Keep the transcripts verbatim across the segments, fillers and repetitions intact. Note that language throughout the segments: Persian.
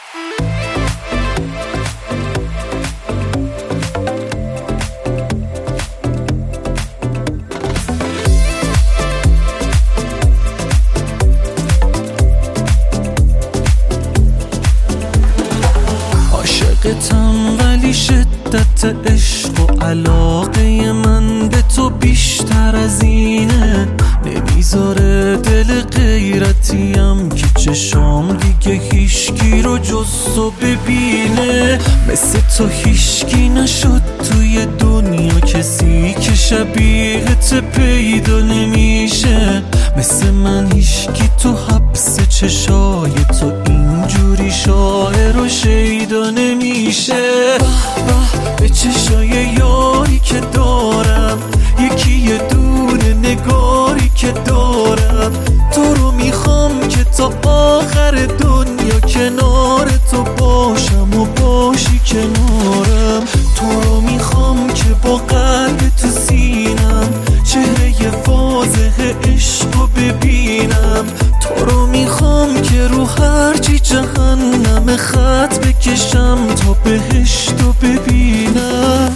عاشقتم ولی شدت عشق و علاقه من به تو بیشتر از اینه، نمیذاره دل غیرتیم که چشام دیگه هیشکی رو جز تو ببینه. مثل تو هیشکی نشد توی دنیا، کسی که شبیهت پیدا نمیشه. مثل من هیشکی تو حبس چشای تو اینجوری شاعر و شیدا نمیشه. به به به چشای یاری که دارم، یکی یه دونه نگاری که دارم. تو رو میخوام که تا آخر دنیا کنار تو باشم و باشی کنارم. تو رو میخوام که با قلب تو سینم چهره واضح عشق رو ببینم. تو رو میخوام که رو هرچی جهنم خط بکشم تا بهشت رو ببینم.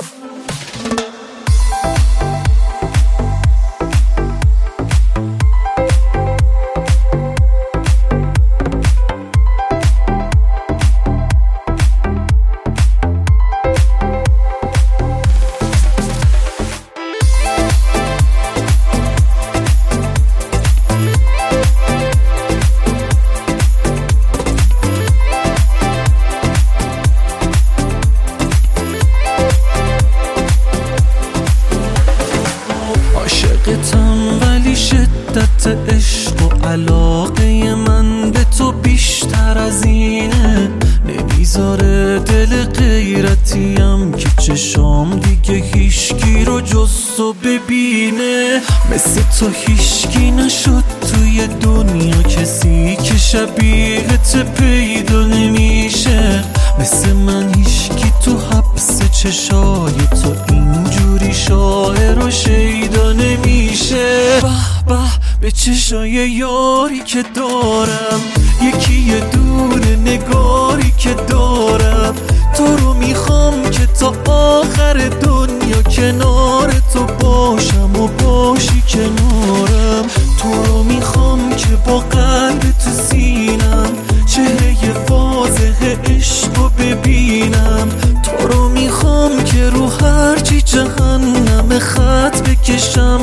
عاشقتم ولی شدت عشق و علاقه من به تو بیشتر از اینه، نمیذاره دل غیرتیم که چشام دیگه هیشکی رو جز تو ببینه. مثل تو هیشکی نشد توی دنیا، کسی که شبیهت پیدا نمیشه. مثل من هیشکی تو حبس چشای تو اینجوری شاعر و شیدا نمیشه. به به به چشای یاری که دارم، یکی یه دونه نگاری که دارم. تو رو میخوام که تا آخر دنیا کنار تو باشم و باشی کنارم. تو رو میخوام که با قلب تو سینم چهره واضح عشق رو ببینم. تو رو میخوام که رو هرچی جهنم خط بکشم